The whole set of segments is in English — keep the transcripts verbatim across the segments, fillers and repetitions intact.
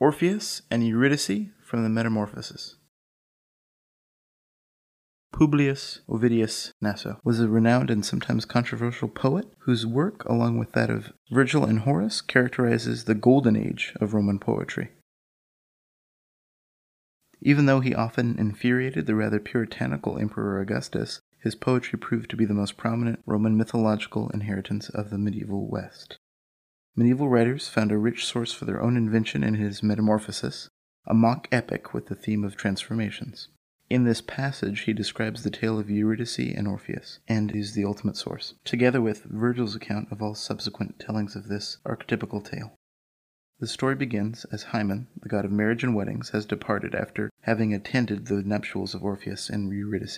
Orpheus and Eurydice from the Metamorphoses. Publius Ovidius Naso was a renowned and sometimes controversial poet whose work, along with that of Virgil and Horace, characterizes the golden age of Roman poetry. Even though he often infuriated the rather puritanical Emperor Augustus, his poetry proved to be the most prominent Roman mythological inheritance of the medieval West. Medieval writers found a rich source for their own invention in his Metamorphoses, a mock epic with the theme of transformations. In this passage, he describes the tale of Eurydice and Orpheus, and is the ultimate source, together with Virgil's account of all subsequent tellings of this archetypical tale. The story begins as Hymen, the god of marriage and weddings, has departed after having attended the nuptials of Orpheus and Eurydice.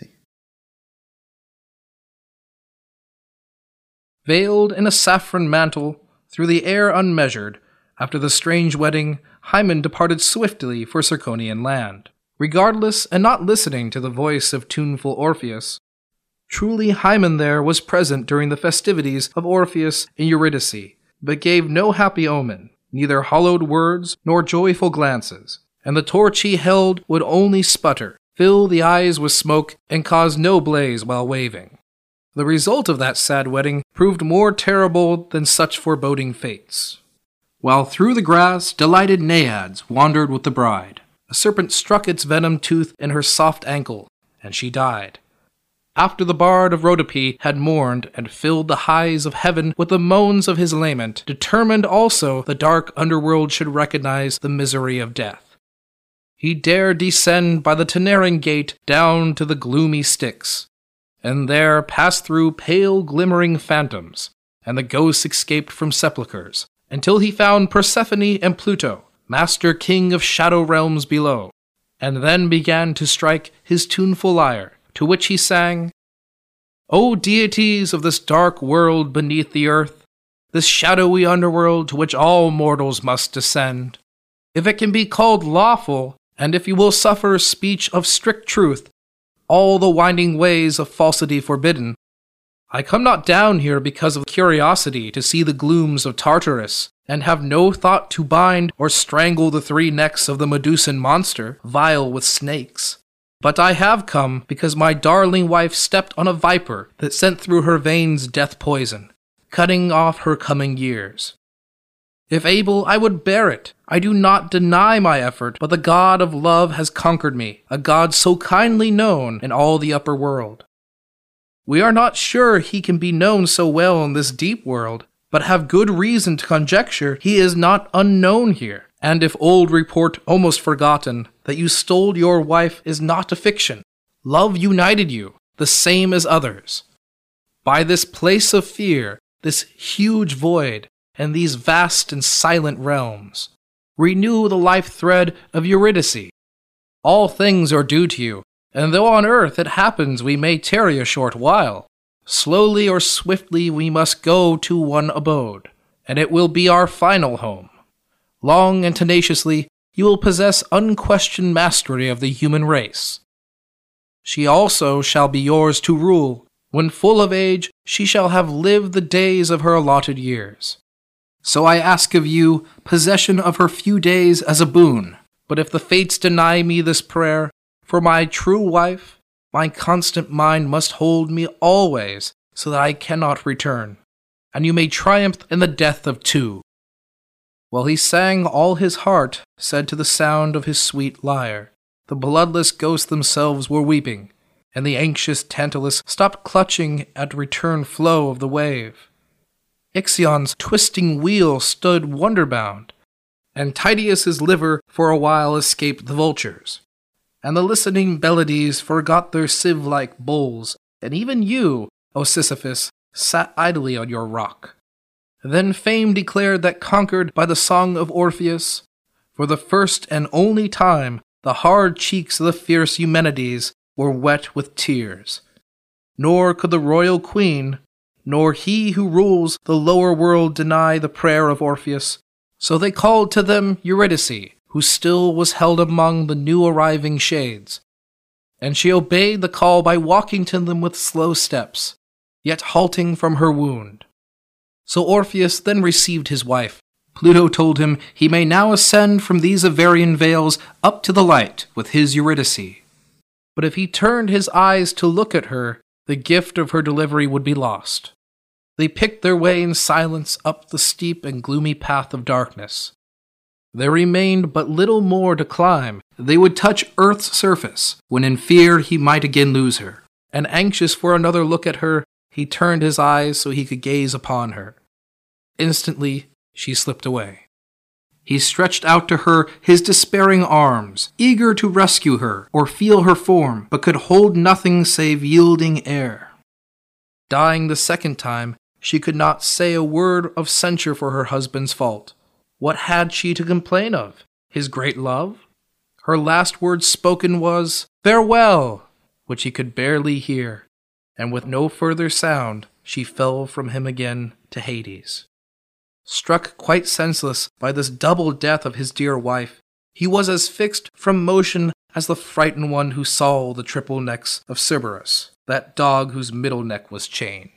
Veiled in a saffron mantle, through the air unmeasured, after the strange wedding, Hymen departed swiftly for Cerconian land, regardless and not listening to the voice of tuneful Orpheus. Truly Hymen there was present during the festivities of Orpheus and Eurydice, but gave no happy omen, neither hallowed words nor joyful glances, and the torch he held would only sputter, fill the eyes with smoke, and cause no blaze while waving. The result of that sad wedding proved more terrible than such foreboding fates. While through the grass delighted naiads wandered with the bride, a serpent struck its venom tooth in her soft ankle, and she died. After the bard of Rhodope had mourned and filled the highs of heaven with the moans of his lament, determined also the dark underworld should recognize the misery of death. He dared descend by the Taenarine gate down to the gloomy Styx, and there pass through pale glimmering phantoms, and the ghosts escaped from sepulchres, until he found Persephone and Pluto, master king of shadow realms below, and then began to strike his tuneful lyre, to which he sang, O deities of this dark world beneath the earth, this shadowy underworld to which all mortals must descend, if it can be called lawful, and if you will suffer speech of strict truth, all the winding ways of falsity forbidden, I come not down here because of curiosity to see the glooms of Tartarus, and have no thought to bind or strangle the three necks of the Medusan monster, vile with snakes. But I have come because my darling wife stepped on a viper that sent through her veins death poison, cutting off her coming years. If able, I would bear it. I do not deny my effort, but the god of love has conquered me, a god so kindly known in all the upper world. We are not sure he can be known so well in this deep world, but have good reason to conjecture he is not unknown here. And if old report almost forgotten, that you stole your wife is not a fiction. Love united you, the same as others. By this place of fear, this huge void, and these vast and silent realms, renew the life thread of Eurydice. All things are due to you, and though on earth it happens we may tarry a short while, slowly or swiftly we must go to one abode, and it will be our final home. Long and tenaciously you will possess unquestioned mastery of the human race. She also shall be yours to rule. When full of age, she shall have lived the days of her allotted years. So I ask of you possession of her few days as a boon. But if the fates deny me this prayer, for my true wife, my constant mind must hold me always, so that I cannot return, and you may triumph in the death of two. While he sang, all his heart said to the sound of his sweet lyre. The bloodless ghosts themselves were weeping, and the anxious Tantalus stopped clutching at return flow of the wave. Ixion's twisting wheel stood wonder-bound, and Tydeus's liver for a while escaped the vultures, and the listening Bellides forgot their sieve-like bowls, and even you, O Sisyphus, sat idly on your rock. Then fame declared that conquered by the song of Orpheus, for the first and only time the hard cheeks of the fierce Eumenides were wet with tears. Nor could the royal queen, nor he who rules the lower world deny the prayer of Orpheus. So they called to them Eurydice, who still was held among the new-arriving shades. And she obeyed the call by walking to them with slow steps, yet halting from her wound. So Orpheus then received his wife, Pluto told him he may now ascend from these Avarian vales up to the light with his Eurydice. But if he turned his eyes to look at her, the gift of her delivery would be lost. They picked their way in silence up the steep and gloomy path of darkness. There remained but little more to climb. They would touch Earth's surface, when in fear he might again lose her. And anxious for another look at her, he turned his eyes so he could gaze upon her. Instantly, she slipped away. He stretched out to her his despairing arms, eager to rescue her or feel her form, but could hold nothing save yielding air. Dying the second time, she could not say a word of censure for her husband's fault. What had she to complain of? His great love? Her last word spoken was, "Farewell," which he could barely hear, and with no further sound she fell from him again to Hades. Struck quite senseless by this double death of his dear wife, he was as fixed from motion as the frightened one who saw the triple necks of Cerberus, that dog whose middle neck was chained.